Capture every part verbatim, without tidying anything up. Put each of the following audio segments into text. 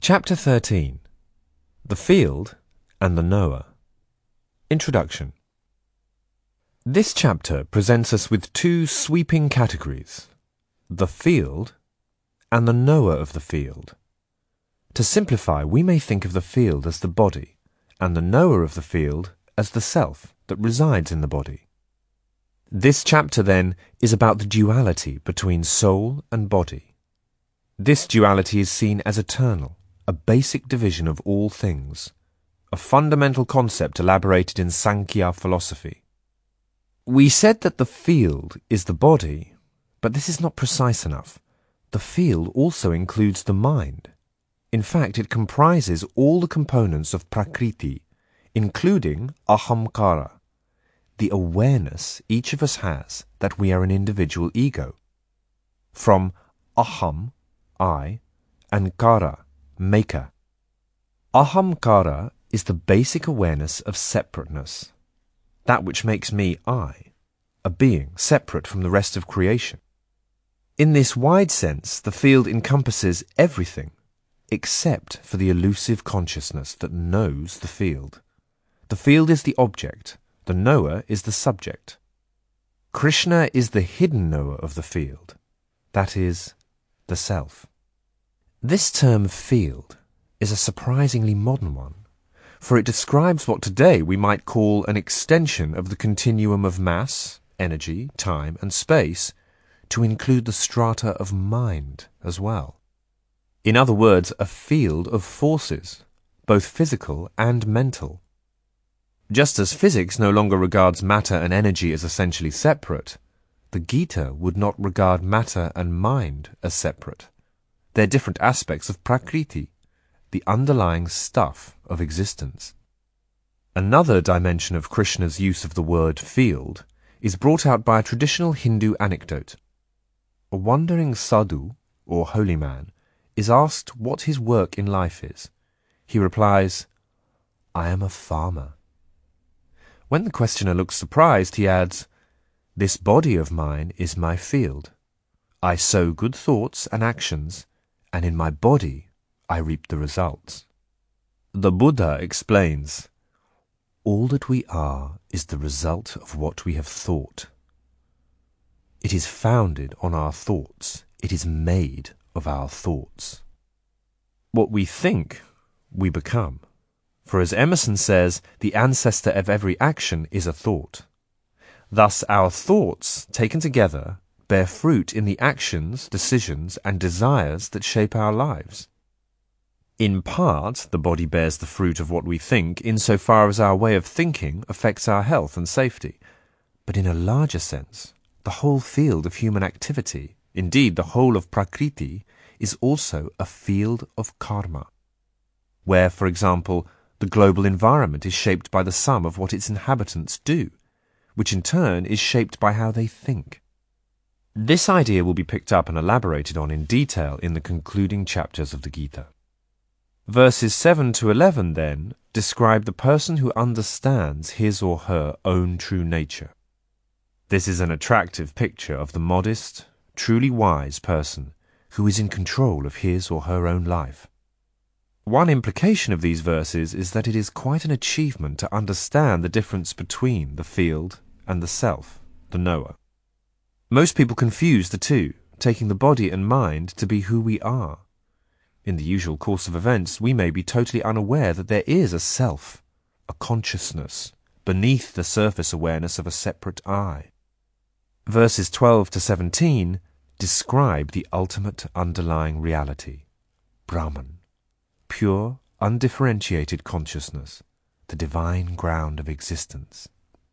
Chapter thirteen. The Field and the Knower. Introduction. This chapter presents us with two sweeping categories, the field and the knower of the field. To simplify, we may think of the field as the body, and the knower of the field as the self that resides in the body. This chapter, then, is about the duality between soul and body. This duality is seen as eternal, a basic division of all things, a fundamental concept elaborated in Sankhya philosophy. We said that the field is the body, but this is not precise enough. The field also includes the mind. In fact, it comprises all the components of prakriti, including ahamkara, the awareness each of us has that we are an individual ego. From aham, I, and kara, maker. Ahamkara is the basic awareness of separateness, that which makes me I, a being separate from the rest of creation. In this wide sense, the field encompasses everything, except for the elusive consciousness that knows the field. The field is the object, the knower is the subject. Krishna is the hidden knower of the field, that is, the self. This term field is a surprisingly modern one, for it describes what today we might call an extension of the continuum of mass, energy, time, and space to include the strata of mind as well. In other words, a field of forces, both physical and mental. Just as physics no longer regards matter and energy as essentially separate, the Gita would not regard matter and mind as separate. They're different aspects of prakriti, the underlying stuff of existence. Another dimension of Krishna's use of the word field is brought out by a traditional Hindu anecdote. A wandering sadhu, or holy man, is asked what his work in life is. He replies, "I am a farmer." When the questioner looks surprised, he adds, "This body of mine is my field. I sow good thoughts and actions, and in my body I reap the results." The Buddha explains, "All that we are is the result of what we have thought. It is founded on our thoughts. It is made of our thoughts. What we think, we become. For as Emerson says, the ancestor of every action is a thought. Thus our thoughts, taken together, bear fruit in the actions, decisions, and desires that shape our lives. In part, the body bears the fruit of what we think insofar as our way of thinking affects our health and safety. But in a larger sense, the whole field of human activity, indeed the whole of prakriti, is also a field of karma, where, for example, the global environment is shaped by the sum of what its inhabitants do, which in turn is shaped by how they think. This idea will be picked up and elaborated on in detail in the concluding chapters of the Gita. Verses seven to eleven, then, describe the person who understands his or her own true nature. This is an attractive picture of the modest, truly wise person who is in control of his or her own life. One implication of these verses is that it is quite an achievement to understand the difference between the field and the self, the knower. Most people confuse the two, taking the body and mind to be who we are. In the usual course of events, we may be totally unaware that there is a self, a consciousness, beneath the surface awareness of a separate I. Verses twelve to seventeen describe the ultimate underlying reality, Brahman, pure, undifferentiated consciousness, the divine ground of existence.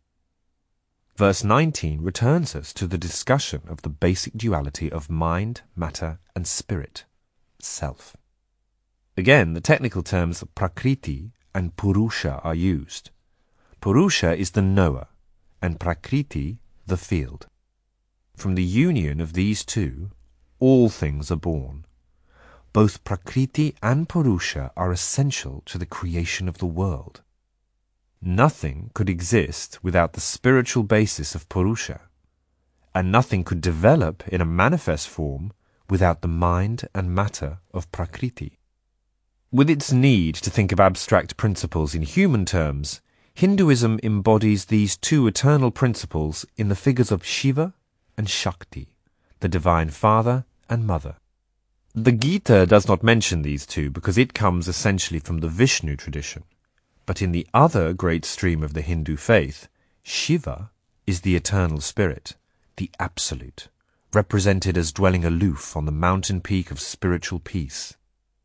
Verse nineteen returns us to the discussion of the basic duality of mind, matter, and spirit, self. Again, the technical terms prakriti and purusha are used. Purusha is the knower, and prakriti the field. From the union of these two, all things are born. Both prakriti and purusha are essential to the creation of the world. Nothing could exist without the spiritual basis of purusha, and nothing could develop in a manifest form without the mind and matter of prakriti. With its need to think of abstract principles in human terms, Hinduism embodies these two eternal principles in the figures of Shiva and Shakti, the Divine Father and Mother. The Gita does not mention these two because it comes essentially from the Vishnu tradition. But in the other great stream of the Hindu faith, Shiva is the eternal spirit, the absolute, represented as dwelling aloof on the mountain peak of spiritual peace.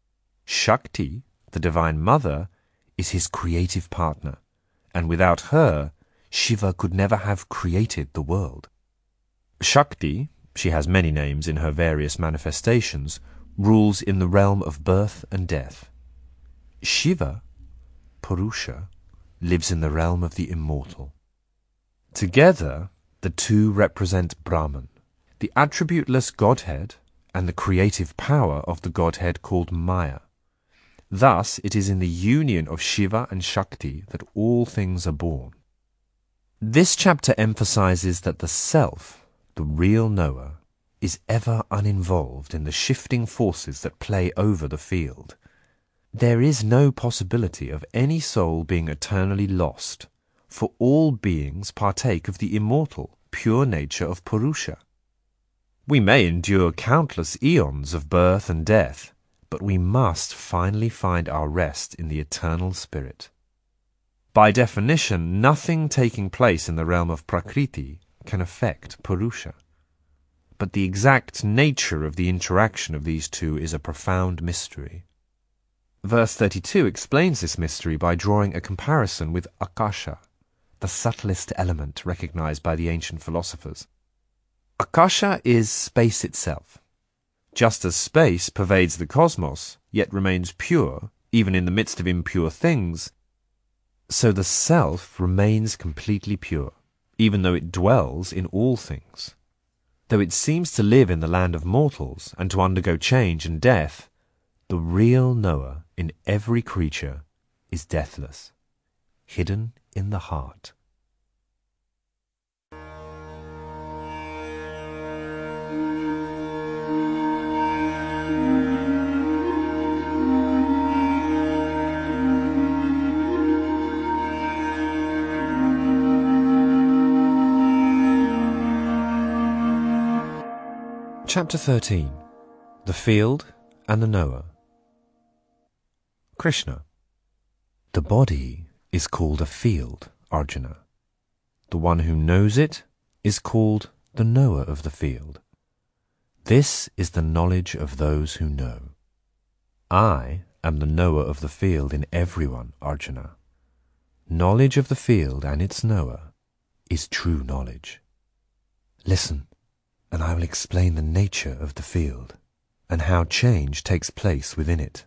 Shakti, the Divine Mother, is his creative partner, and without her, Shiva could never have created the world. Shakti, she has many names in her various manifestations, rules in the realm of birth and death. Shiva, Purusha, lives in the realm of the immortal. Together, the two represent Brahman, the attributeless Godhead, and the creative power of the Godhead called Maya. Thus, it is in the union of Shiva and Shakti that all things are born. This chapter emphasizes that the self, the real knower, is ever uninvolved in the shifting forces that play over the field. There is no possibility of any soul being eternally lost, for all beings partake of the immortal, pure nature of Purusha. We may endure countless eons of birth and death, but we must finally find our rest in the eternal spirit. By definition, nothing taking place in the realm of Prakriti can affect Purusha. But the exact nature of the interaction of these two is a profound mystery. Verse thirty-two explains this mystery by drawing a comparison with Akasha, the subtlest element recognized by the ancient philosophers. Akasha is space itself. Just as space pervades the cosmos, yet remains pure, even in the midst of impure things, so the self remains completely pure, even though it dwells in all things. Though it seems to live in the land of mortals and to undergo change and death, the real knower in every creature is deathless, hidden in the heart. Chapter thirteen. The Field and the Knower. Krishna. The body is called a field, Arjuna. The one who knows it is called the knower of the field. This is the knowledge of those who know. I am the knower of the field in everyone, Arjuna. Knowledge of the field and its knower is true knowledge. Listen, and I will explain the nature of the field, and how change takes place within it.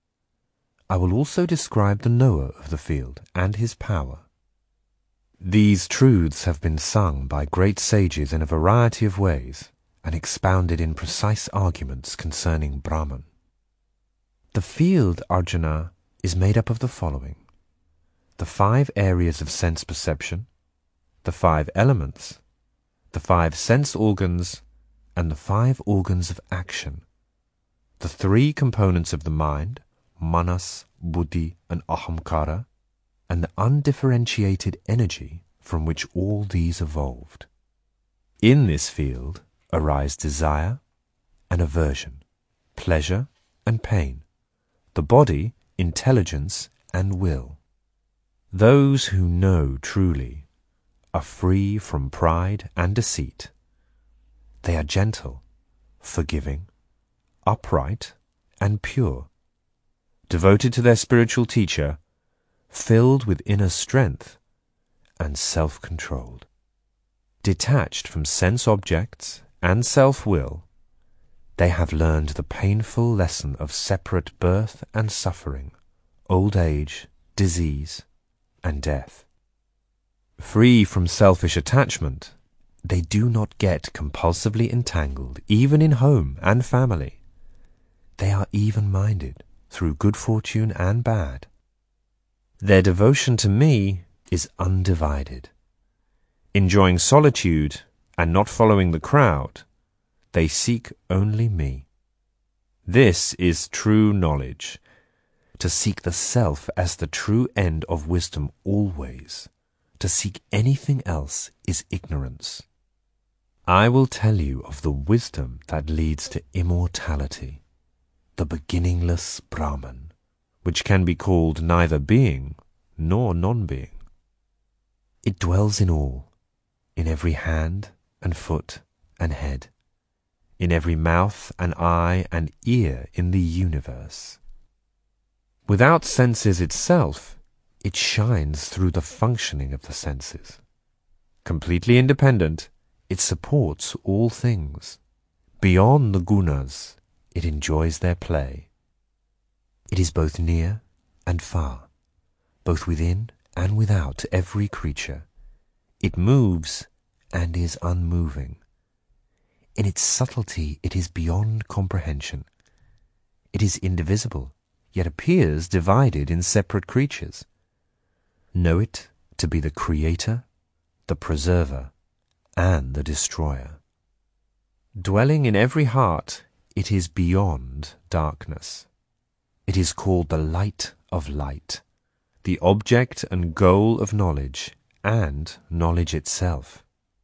I will also describe the knower of the field and his power. These truths have been sung by great sages in a variety of ways, and expounded in precise arguments concerning Brahman. The field, Arjuna, is made up of the following: the five areas of sense perception, the five elements, the five sense organs, and the five organs of action, the three components of the mind, manas, buddhi, and ahamkara, and the undifferentiated energy from which all these evolved. In this field arise desire and aversion, pleasure and pain, the body, intelligence, and will. Those who know truly are free from pride and deceit. They are gentle, forgiving, upright, and pure, devoted to their spiritual teacher, filled with inner strength, and self-controlled. Detached from sense objects and self-will, they have learned the painful lesson of separate birth and suffering, old age, disease, and death. Free from selfish attachment, they do not get compulsively entangled even in home and family. They are even-minded through good fortune and bad. Their devotion to me is undivided. Enjoying solitude and not following the crowd, they seek only me. This is true knowledge. to seek the self as the true end of wisdom always. To seek anything else is ignorance. I will tell you of the wisdom that leads to immortality, the beginningless Brahman, which can be called neither being nor non-being. It dwells in all, in every hand and foot and head, in every mouth and eye and ear in the universe. Without senses itself, it shines through the functioning of the senses. Completely independent, it supports all things. Beyond the gunas, it enjoys their play. It is both near and far, both within and without every creature. It moves and is unmoving. In its subtlety, it is beyond comprehension. It is indivisible, yet appears divided in separate creatures. Know it to be the creator, the preserver, and the destroyer. Dwelling in every heart, it is beyond darkness. It is called the light of light, the object and goal of knowledge, and knowledge itself.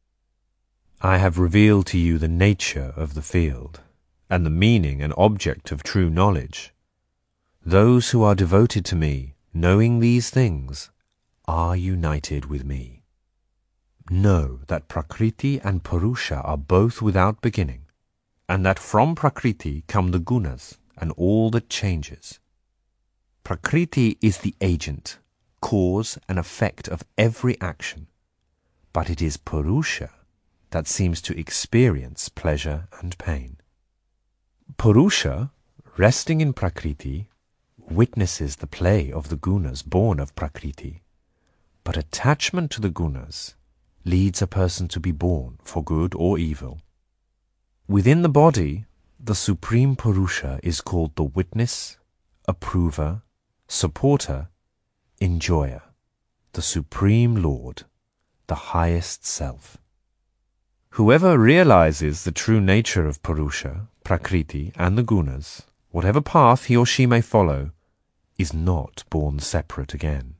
I have revealed to you the nature of the field, and the meaning and object of true knowledge. Those who are devoted to me, knowing these things, are united with me. Know that Prakriti and Purusha are both without beginning, and that from Prakriti come the gunas and all that changes. Prakriti is the agent, cause and effect of every action, but it is Purusha that seems to experience pleasure and pain. Purusha, resting in Prakriti, witnesses the play of the gunas born of Prakriti, but attachment to the gunas leads a person to be born for good or evil. Within the body, the Supreme Purusha is called the witness, approver, supporter, enjoyer, the Supreme Lord, the highest self. Whoever realizes the true nature of Purusha, Prakriti, and the gunas, whatever path he or she may follow, is not born separate again.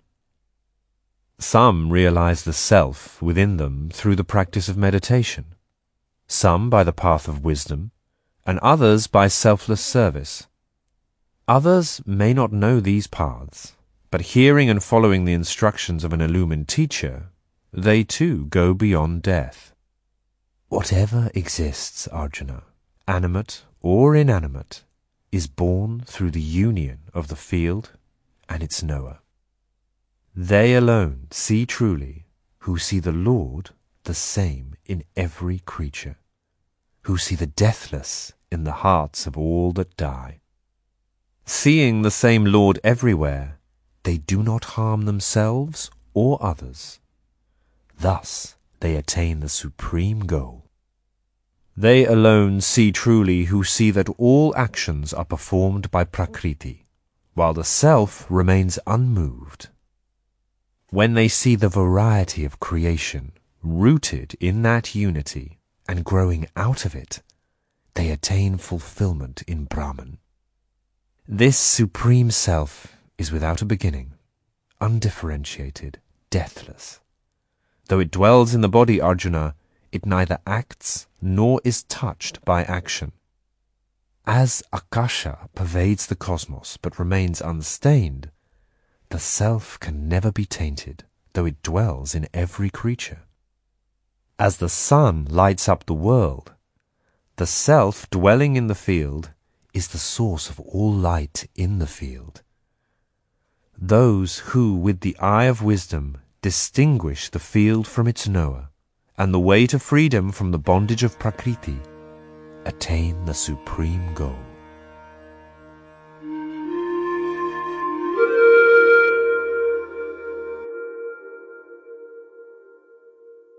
Some realize the self within them through the practice of meditation, some by the path of wisdom, and others by selfless service. Others may not know these paths, but hearing and following the instructions of an illumined teacher, they too go beyond death. Whatever exists, Arjuna, animate or inanimate, is born through the union of the field and its knower. They alone see truly, who see the Lord the same in every creature, who see the deathless in the hearts of all that die. Seeing the same Lord everywhere, they do not harm themselves or others. Thus they attain the supreme goal. They alone see truly who see that all actions are performed by Prakriti, while the self remains unmoved. When they see the variety of creation rooted in that unity and growing out of it, they attain fulfillment in Brahman. This supreme self is without a beginning, undifferentiated, deathless. Though it dwells in the body, Arjuna, it neither acts nor is touched by action. As Akasha pervades the cosmos but remains unstained, the self can never be tainted, though it dwells in every creature. As the sun lights up the world, the self dwelling in the field is the source of all light in the field. Those who, with the eye of wisdom, distinguish the field from its knower, and the way to freedom from the bondage of Prakriti, attain the supreme goal.